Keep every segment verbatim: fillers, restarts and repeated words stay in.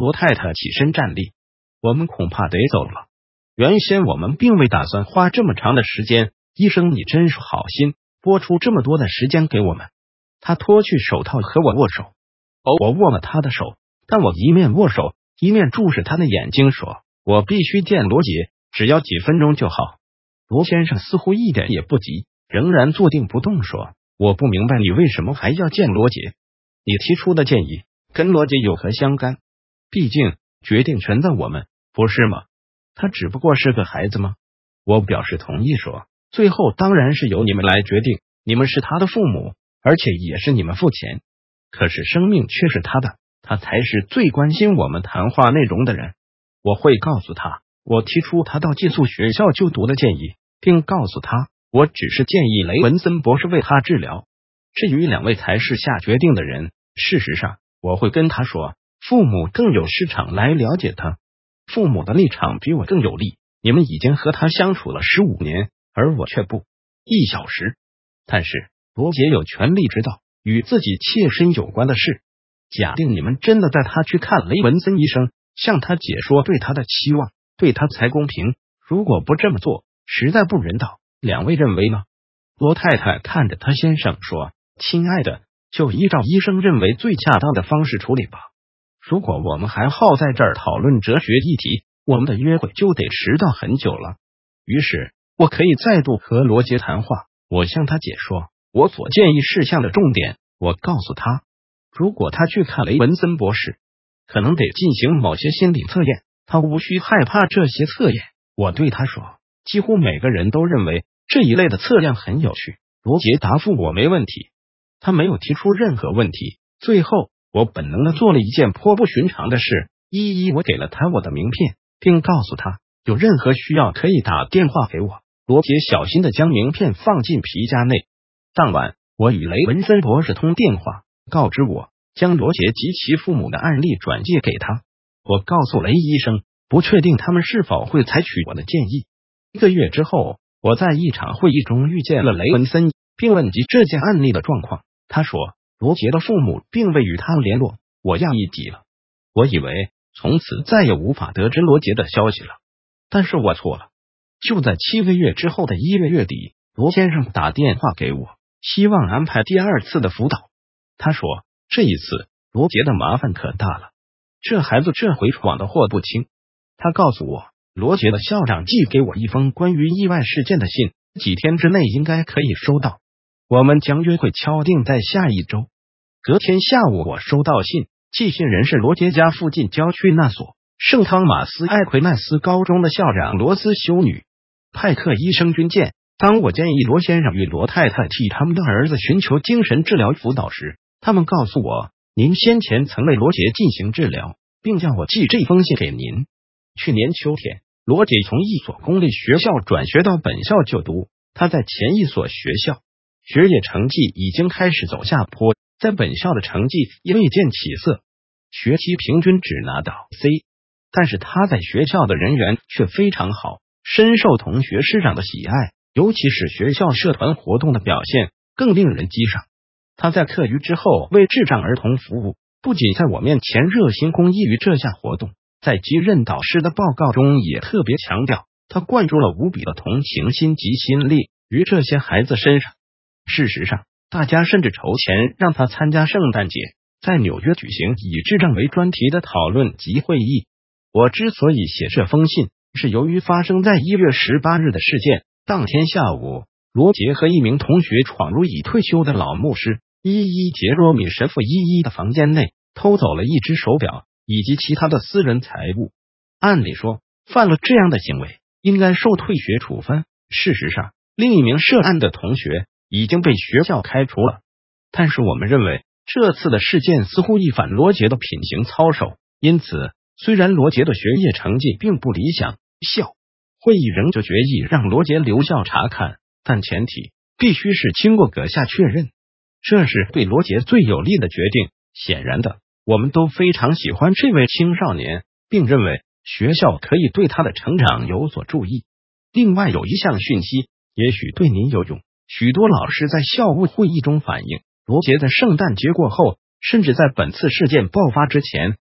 罗太太起身站立，我们恐怕得走了。原先我们并未打算花这么长的时间，医生你真是好心，拨出这么多的时间给我们。他脱去手套和我握手，哦，我握了他的手，但我一面握手一面注视他的眼睛说，我必须见罗杰，只要几分钟就好。罗先生似乎一点也不急，仍然坐定不动说，我不明白你为什么还要见罗杰，你提出的建议跟罗杰有何相干？毕竟决定权在我们，不是吗？他只不过是个孩子吗？我表示同意说，最后当然是由你们来决定，你们是他的父母，而且也是你们付钱，可是生命却是他的，他才是最关心我们谈话内容的人。我会告诉他，我提出他到寄宿学校就读的建议，并告诉他，我只是建议雷文森博士为他治疗，至于两位才是下决定的人。事实上，我会跟他说，父母更有市场来了解他，父母的立场比我更有利，你们已经和他相处了十五年，而我却不。一小时。但是罗杰有权利知道与自己切身有关的事。假定你们真的带他去看雷文森医生，向他解说对他的期望，对他才公平，如果不这么做，实在不人道，两位认为呢？罗太太看着他先生说，亲爱的，就依照医生认为最恰当的方式处理吧。如果我们还耗在这儿讨论哲学议题，我们的约会就得迟到很久了。于是我可以再度和罗杰谈话，我向他解说我所建议事项的重点。我告诉他，如果他去看雷文森博士，可能得进行某些心理测验，他无需害怕这些测验。我对他说，几乎每个人都认为这一类的测量很有趣。罗杰答复我没问题，他没有提出任何问题。最后我本能的做了一件颇不寻常的事，一一我给了他我的名片，并告诉他有任何需要可以打电话给我。罗杰小心的将名片放进皮夹内。当晚我与雷文森博士通电话，告知我将罗杰及其父母的案例转介给他。我告诉雷医生，不确定他们是否会采取我的建议。一个月之后，我在一场会议中遇见了雷文森，并问及这件案例的状况。他说，罗杰的父母并未与他联络。我讶异极了，我以为从此再也无法得知罗杰的消息了。但是我错了。就在七个月之后的一月月底，罗先生打电话给我，希望安排第二次的辅导。他说，这一次罗杰的麻烦可大了，这孩子这回闯的祸不轻。他告诉我，罗杰的校长寄给我一封关于意外事件的信，几天之内应该可以收到。我们将约会敲定在下一周。隔天下午我收到信，寄信人是罗杰家附近郊区那所圣汤马斯艾奎奈斯高中的校长罗斯修女。派克医生军舰。当我建议罗先生与罗太太替他们的儿子寻求精神治疗辅导时，他们告诉我，您先前曾为罗杰进行治疗，并叫我寄这封信给您。去年秋天，罗杰从一所公立学校转学到本校就读，他在前一所学校学业成绩已经开始走下坡，在本校的成绩也未见起色，学期平均只拿到 C， 但是他在学校的人缘却非常好，深受同学师长的喜爱，尤其是学校社团活动的表现更令人激赏。他在课余之后为智障儿童服务，不仅在我面前热心公益于这项活动，在继任导师的报告中也特别强调，他灌注了无比的同情心及心力于这些孩子身上。事实上，大家甚至筹钱让他参加圣诞节在纽约举行以智障为专题的讨论及会议。我之所以写这封信，是由于发生在一月十八日的事件。当天下午，罗杰和一名同学闯入已退休的老牧师伊伊杰罗米神父伊伊的房间内，偷走了一只手表以及其他的私人财物。按理说，犯了这样的行为应该受退学处分。事实上，另一名涉案的同学已经被学校开除了。但是我们认为，这次的事件似乎一反罗杰的品行操守，因此，虽然罗杰的学业成绩并不理想，校会议仍旧决议让罗杰留校查看，但前提必须是经过阁下确认。这是对罗杰最有利的决定。显然的，我们都非常喜欢这位青少年，并认为学校可以对他的成长有所注意。另外有一项讯息，也许对您有用。许多老师在校务会议中反映，罗杰在圣诞节过后，甚至在本次事件爆发之前，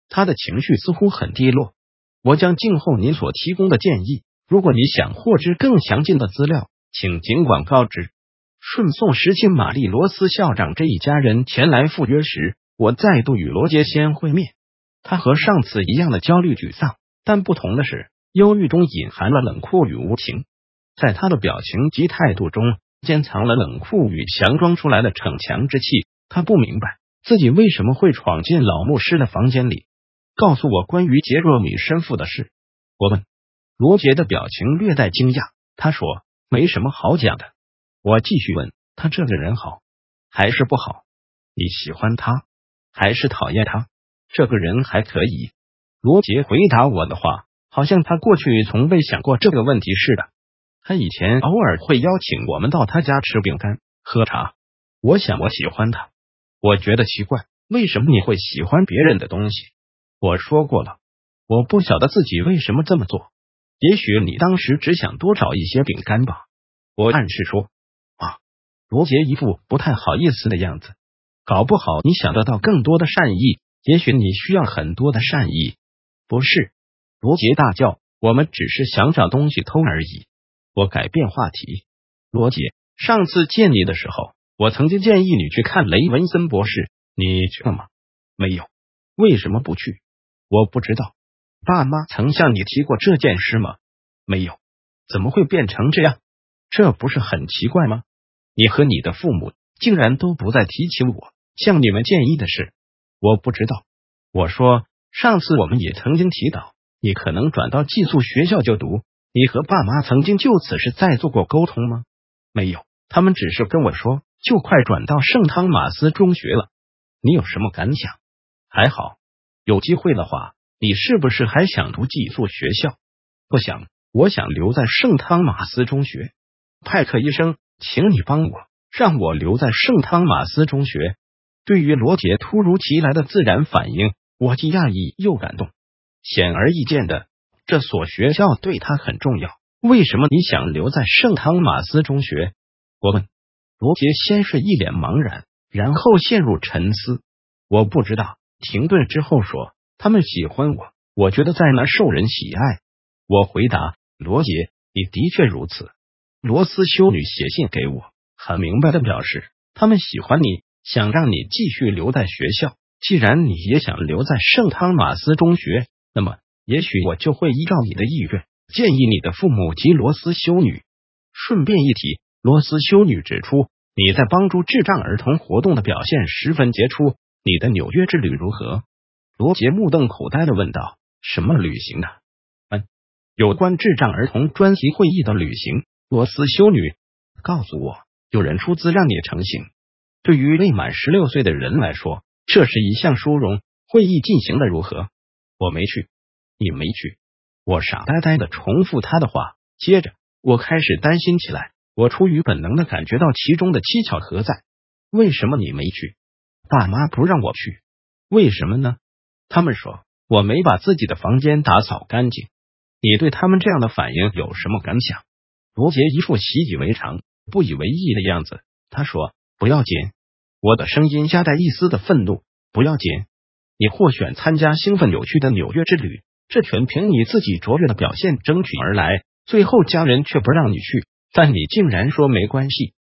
他的情绪似乎很低落。我将静候您所提供的建议，如果你想获知更详尽的资料，请尽管告知。顺送十亲玛丽罗斯校长这一家人前来赴约时，我再度与罗杰先会面。他和上次一样的焦虑沮丧，但不同的是，忧郁中隐含了冷酷与无情。在他的表情及态度中，间藏了冷酷与强装出来的逞强之气。他不明白自己为什么会闯进老牧师的房间里。告诉我关于杰若米生父的事。我问。罗杰的表情略带惊讶，他说没什么好讲的。我继续问，他这个人好还是不好？你喜欢他还是讨厌他？这个人还可以。罗杰回答我的话，好像他过去从未想过这个问题似的。他以前偶尔会邀请我们到他家吃饼干、喝茶。我想我喜欢他。我觉得奇怪，为什么你会喜欢别人的东西？我说过了，我不晓得自己为什么这么做。也许你当时只想多找一些饼干吧。我暗示说。啊，罗杰一副不太好意思的样子。搞不好你想得到更多的善意，也许你需要很多的善意。不是，罗杰大叫，我们只是想找东西偷而已。我改变话题。罗杰，上次见你的时候，我曾经建议你去看雷文森博士，你去了吗？没有。为什么不去？我不知道。爸妈曾向你提过这件事吗？没有。怎么会变成这样？这不是很奇怪吗？你和你的父母竟然都不再提起我向你们建议的事。我不知道。我说，上次我们也曾经提到你可能转到寄宿学校就读，你和爸妈曾经就此事再做过沟通吗？没有，他们只是跟我说就快转到圣汤马斯中学了。你有什么感想？还好。有机会的话，你是不是还想读寄宿学校？不想，我想留在圣汤马斯中学。派克医生，请你帮我，让我留在圣汤马斯中学。对于罗杰突如其来的自然反应，我既讶异又感动。显而易见的，这所学校对他很重要。为什么你想留在圣汤马斯中学？我问。罗杰先是一脸茫然，然后陷入沉思。我不知道。停顿之后说，他们喜欢我，我觉得在那受人喜爱。我回答，罗杰，你的确如此。罗斯修女写信给我，很明白的表示他们喜欢你，想让你继续留在学校。既然你也想留在圣汤马斯中学，那么也许我就会依照你的意愿，建议你的父母及罗斯修女。顺便一提，罗斯修女指出你在帮助智障儿童活动的表现十分杰出。你的纽约之旅如何？罗杰目瞪口呆的问道。什么旅行呢？嗯，有关智障儿童专题会议的旅行。罗斯修女告诉我，有人出资让你成行。对于未满十六岁的人来说，这是一项殊荣。会议进行的如何？我没去。你没去？我傻呆呆的重复他的话。接着，我开始担心起来。我出于本能的感觉到其中的蹊跷何在。为什么你没去？爸妈不让我去。为什么呢？他们说我没把自己的房间打扫干净。你对他们这样的反应有什么感想？罗杰一副习以为常、不以为意的样子。他说，不要紧。我的声音夹带一丝的愤怒。不要紧。你获选参加兴奋有趣的纽约之旅，这全凭你自己卓越的表现争取而来，最后家人却不让你去，但你竟然说没关系。